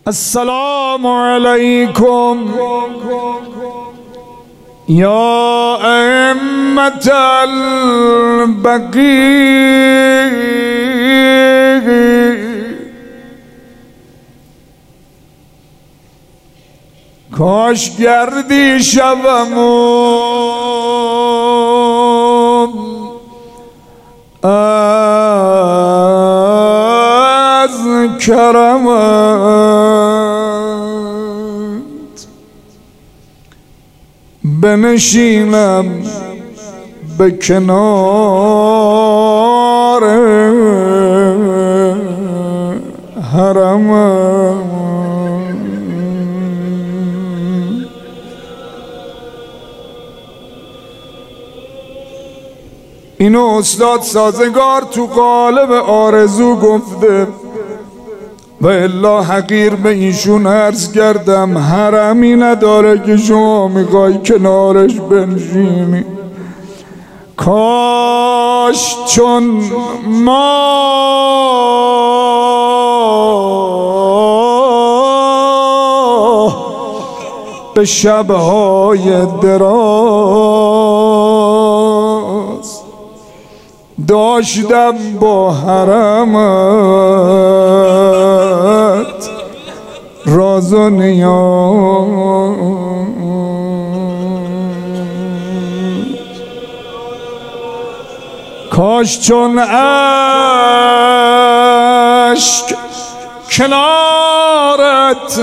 السلام علیکم یا ائمة البقیع، کاش گردی شبمون از کرمت بنشینم به کنار حرمت. اینو استاد سازگار تو قالب آرزو گفته و الا حقیر به ایشون عرض کردم حرمی نداره که شما میخوای کنارش بنشینی. کاش چون ما به شبهای دراز داشتم با حرمت راز و نیاز. کاش چون اشک کنارت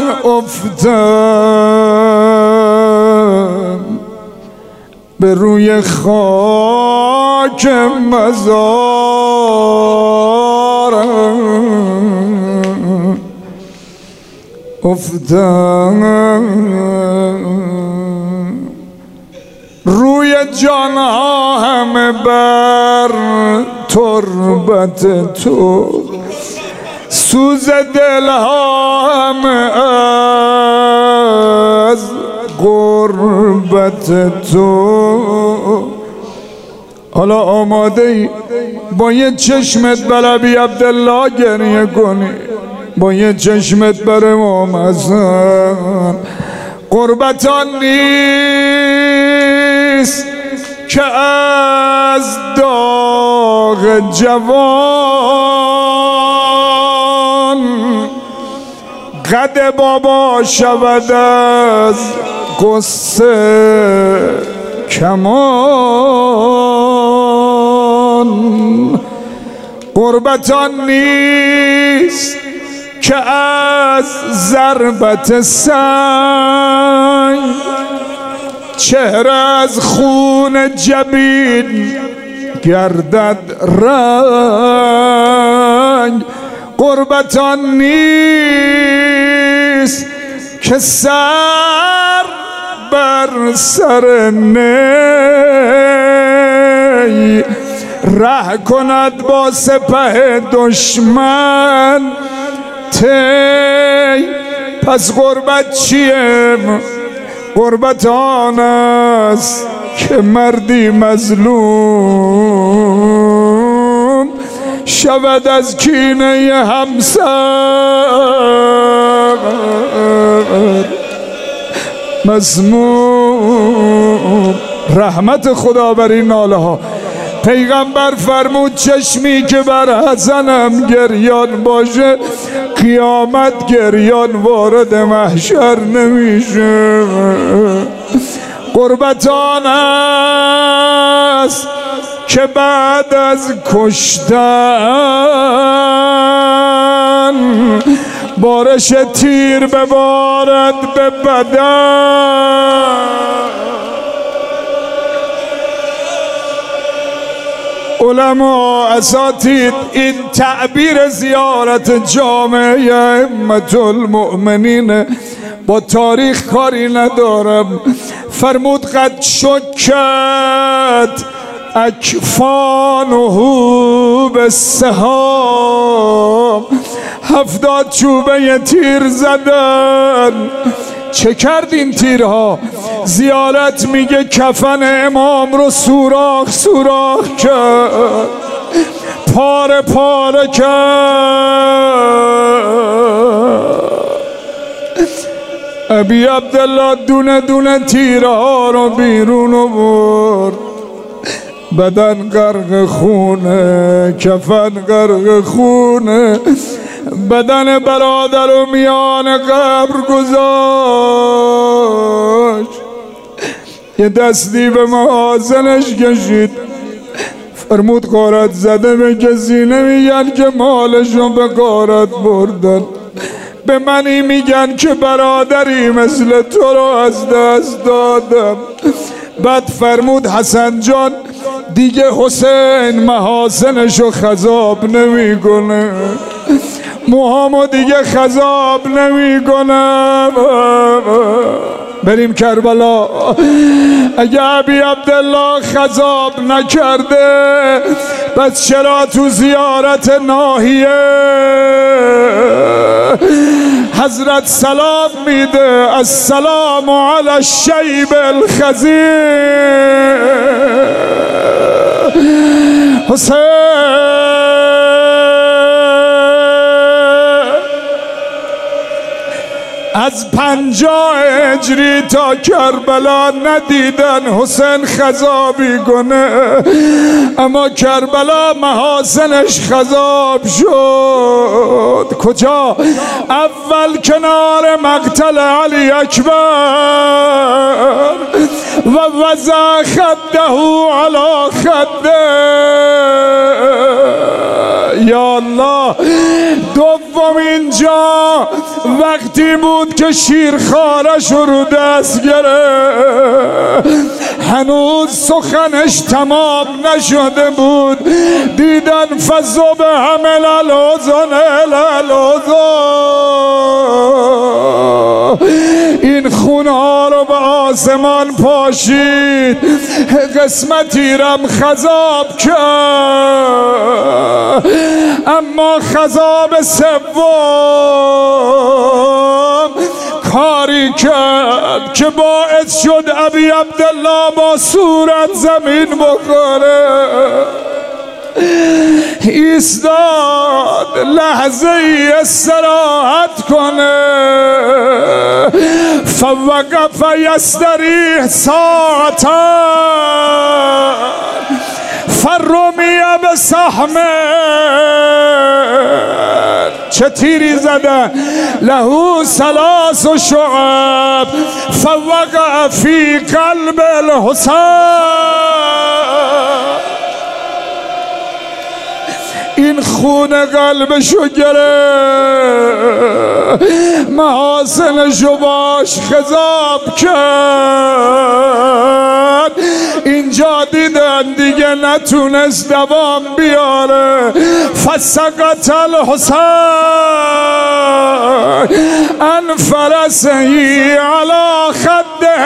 افتم به روی خاک مزارم افتم، روی جانها همه بر تربت تو، سوز دلها همه از غربت تو. حالا آماده ای با یه چشمت بلبی عبدالله گریه کنی، با یه چشمت بر امام حسن. غربتان نیست که از داغ جوان قد بابا شود از قصه کمان. غربتان نیست که از ضربت سنگ چهره از خون جبین گردد رنگ. غربتان نیست که سر بر سر نی ره کند با سپه دشمن تی. پس غربت چیه؟ غربت آن است که مردی مظلوم شود از کینه همسر مسموم. رحمت خدا بر این ناله ها. پیغمبر فرمود چشمی که بر حسنم گریان باشه قیامت گریان وارد محشر نمیشه. غربت آن است که بعد از کشتن بارش تیر ببارد به بدن. علما اساتید این تعبیر زیارت جامعه ائمة المؤمنین با تاریخ کاری ندارم. فرمود قد شکت اکفانه بالسهام، 70 چوبه تیر زدن. چه کرد این تیرها؟ زیارت میگه کفن امام رو سوراخ سوراخ کرد، پاره پاره کرد. ابی عبدالله دونه دونه تیره ها رو بیرون آورد. بدن غرق خونه، کفن غرق خونه، بدن برادر رو میان قبر گذاشت. یه دستی به محاسنش کشید، فرمود غارت زده به کسی نمیگن که مالشو به غارت بردن، به منی میگن که برادری مثل تو رو از دست دادم. بعد فرمود حسن جان دیگه حسین محاسنشو خضاب نمیکنه، موهامو دیگه خضاب نمیکنه. بریم کربلا. اگه ابی عبدالله خضاب نکرده پس چرا تو زیارت ناحیه حضرت سلام میده السلام علی الشیب الخضیر حسین. از 50 هجری تا کربلا ندیدن حسین خضابی کنه، اما کربلا محاسنش خضاب شد. کجا؟ اول کنار مقتل علی اکبر و وضع خده علی خده. یا الله. دومین جا وقتی بود که شیرخوارش رو دست گرفت، هنوز سخنش تمام نشده بود، دیدن فضا به همه الالوزان این خونه ها رو به آسمان پاشید، قسمتی رم خضاب کرد. اما خضاب سوم کاری کرد که باعث شد ابی عبدالله با صورت زمین بخوره. ایستاد لحظه ای استراحت کنه، فوقف یستریح ساعتا فرمی به سحمه. چه تیری زده؟ لهو ثلاث شعب فوقع فی قلب الحسین. این خون قلبشو گرفت، محاسنشو باش خضاب کرد. اینجا دیدن دیگه نتونست دوام بیاره، فسقط الحسین ان فرسهی علی خده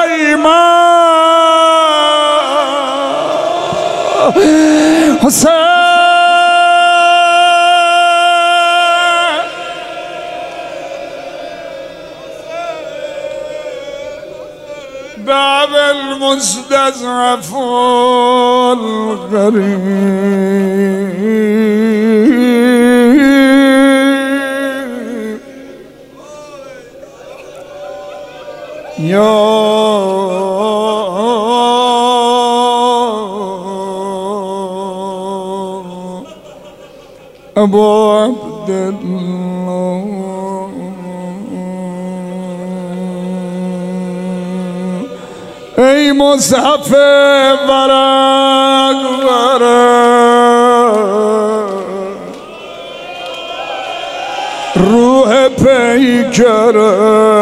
الایمن. حسین باب المستضعف الغریب یا ابو عبدالله ای مصحف ورق روح پیکره.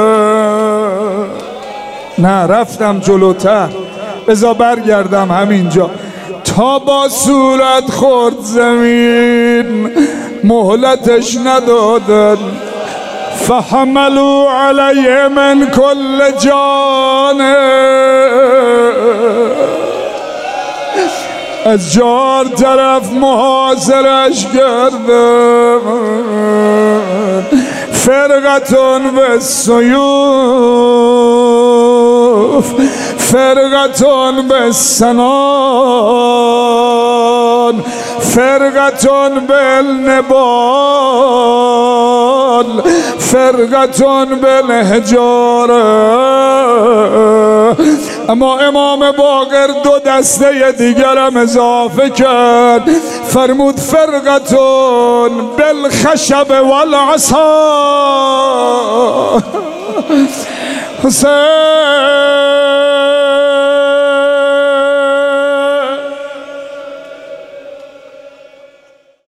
نه رفتم جلوتر، بذار برگردم همینجا. تا با صورت خورد زمین مهلتش ندادن، فحملوا علیه من کل جانب. از 4 طرف محاصرش کردن، فرقتون به سیوف فرقتون به سنان فرقتون بالنبال قال فرقة بالحجاره. اما امام باقر دو دسته دیگرم اضافه کرد، فرمود فرقتون بالخشب والعصا. حسین